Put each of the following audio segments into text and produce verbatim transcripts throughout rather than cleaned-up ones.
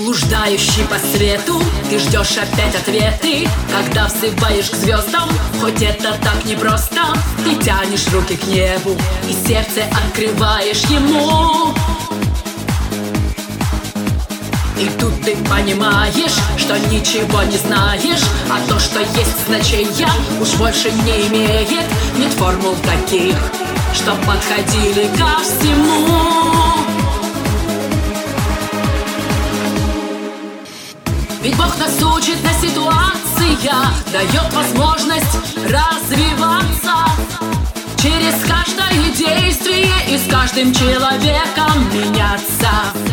Блуждающий по свету, ты ждешь опять ответы, когда взываешь к звездам, хоть это так непросто. Ты тянешь руки к небу и сердце открываешь ему. И тут ты понимаешь, что ничего не знаешь, а то, что есть значение, уж больше не имеет. Нет формул таких, что подходили ко всему. Ведь Бог нас учит на ситуациях, дает возможность развиваться через каждое действие и с каждым человеком меняться.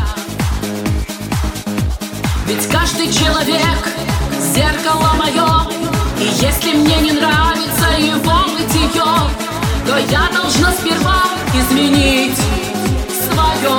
Ведь каждый человек — зеркало мое, и если мне не нравится его бытие, то я должна сперва изменить свое.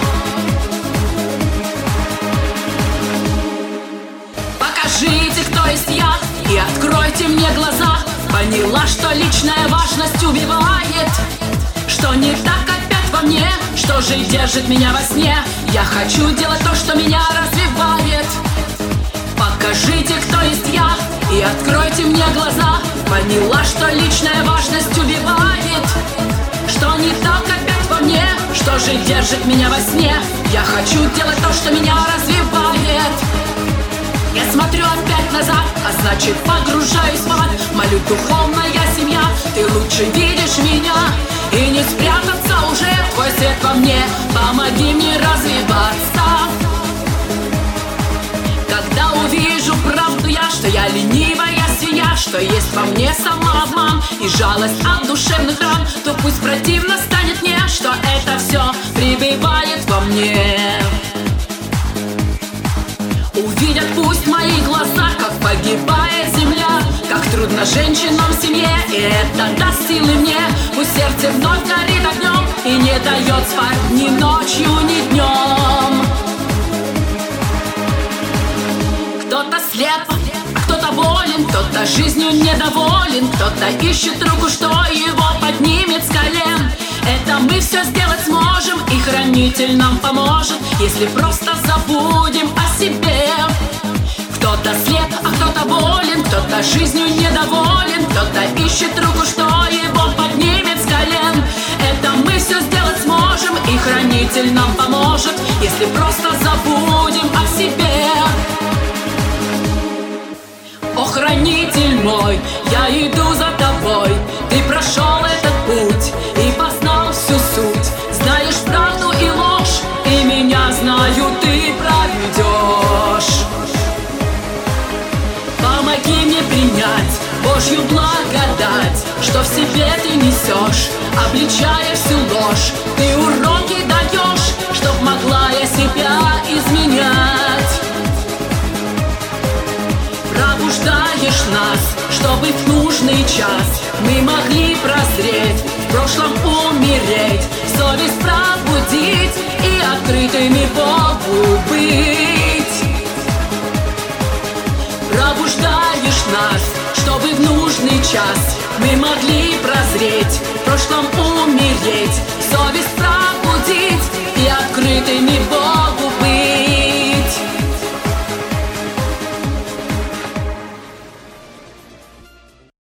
Покажите, кто есть я, и откройте мне глаза. Поняла, что личная важность убивает, что не так опять во мне, что же держит меня во сне. Я хочу делать то, что меня развивает. Покажите, кто есть я, и откройте мне глаза. Поняла, что личная важность убивает, что не так опять во мне, что же держит меня во сне. Я хочу делать то, что меня развивает. Я смотрю опять назад, а значит погружаюсь в ад. Молю, духовная семья, ты лучше видишь меня, и не спрятаться уже, твой свет во мне, помоги мне развиваться. Когда увижу правду я, что я ленивая свинья, что есть во мне самообман и жалость от душевных ран, то пусть противно станет мне, что это все прибывает во мне. Увидят пусть мои глаза, как погибает земля, как трудно женщинам в семье, и это даст силы мне. Пусть сердце вновь горит огнем и не дает спать ни ночью, ни днем. Кто-то слеп, а кто-то болен, кто-то жизнью недоволен, кто-то ищет руку, что его поднимет с колен. Это мы все сделать сможем, и хранитель нам поможет, если просто забудем о себе. Кто-то слеп, а кто-то болен, кто-то жизнью недоволен, кто-то ищет руку, что его поднимет с колен. Это мы все сделать сможем, и хранитель нам поможет, если просто забудем о себе. О, хранитель мой, я иду за тобой, ты прошел этот путь и познал всю суть. Знаешь правду и ложь, и меня, знаю, ты проведешь. Помоги мне принять Божью благодать, что в себе ты несешь, обличая всю ложь. Ты уроки даешь, чтоб могла я себя изменять. Пробуждаешь нас, чтобы в нужный час мы могли прозреть, в прошлом умереть, совесть пробудить и открытыми Богу быть. Пробуждаешь нас, чтобы в нужный час мы могли прозреть, в прошлом умереть, совесть пробудить и открытыми Богу.